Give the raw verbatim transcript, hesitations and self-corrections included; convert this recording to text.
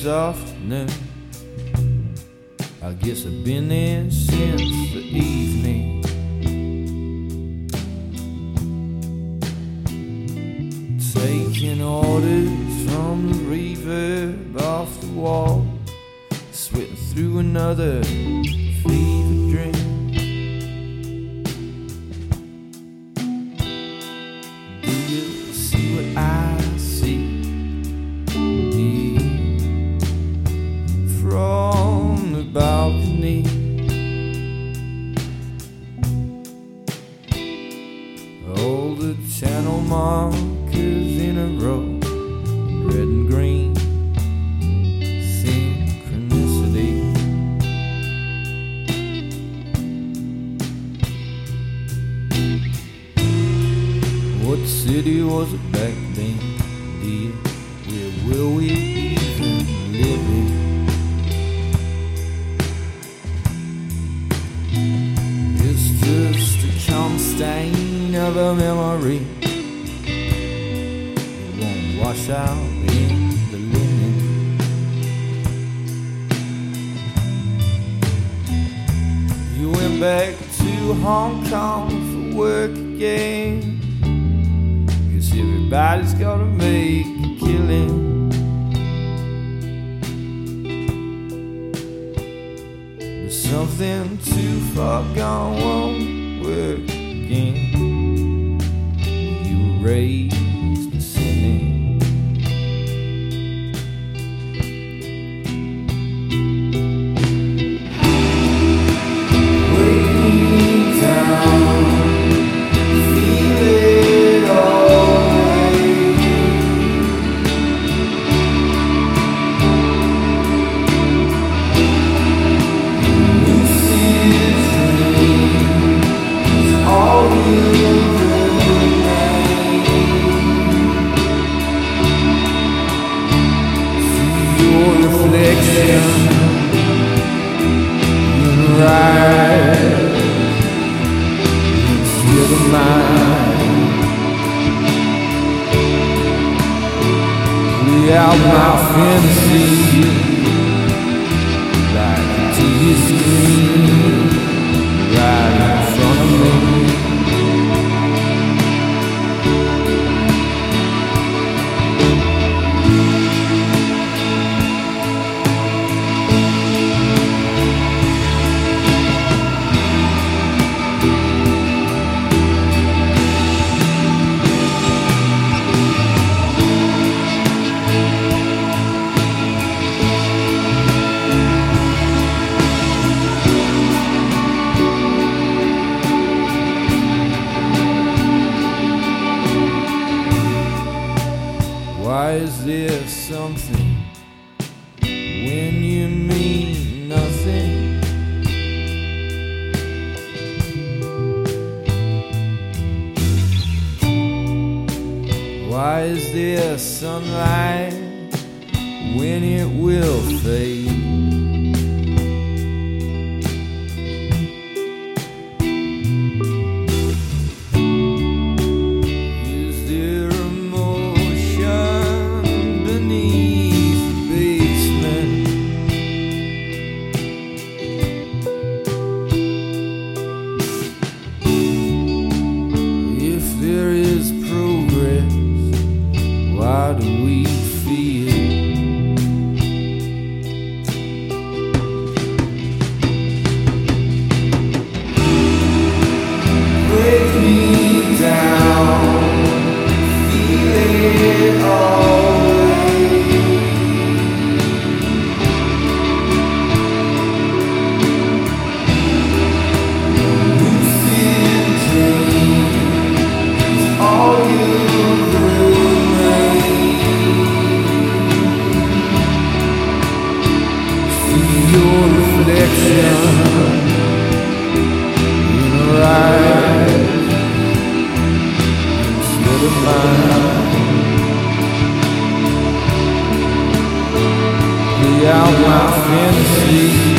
this afternoon. I guess I've been there since the evening. Taking orders from the reverb off the wall, sweating through another fever dream. Do you see what I see? Here from the balcony, all the channel markers in a row, red and green synchronicity. What city was it back then, dear? Where will we even live in? It's just a calm stain of a memory, wash out in the linen. You went back to Hong Kong for work again. Guess everybody's gotta make a killing. But something too far gone won't work again. You were raised to sinning. Out my fantasy like a T V screen right in front of me. Why is there something when you mean nothing? Why is there sunlight when it will fade? Why do we feel? Break me down, feel it always. Lucid dreams is all you. Your reflection in her eyes instead of mine. Play out my fantasy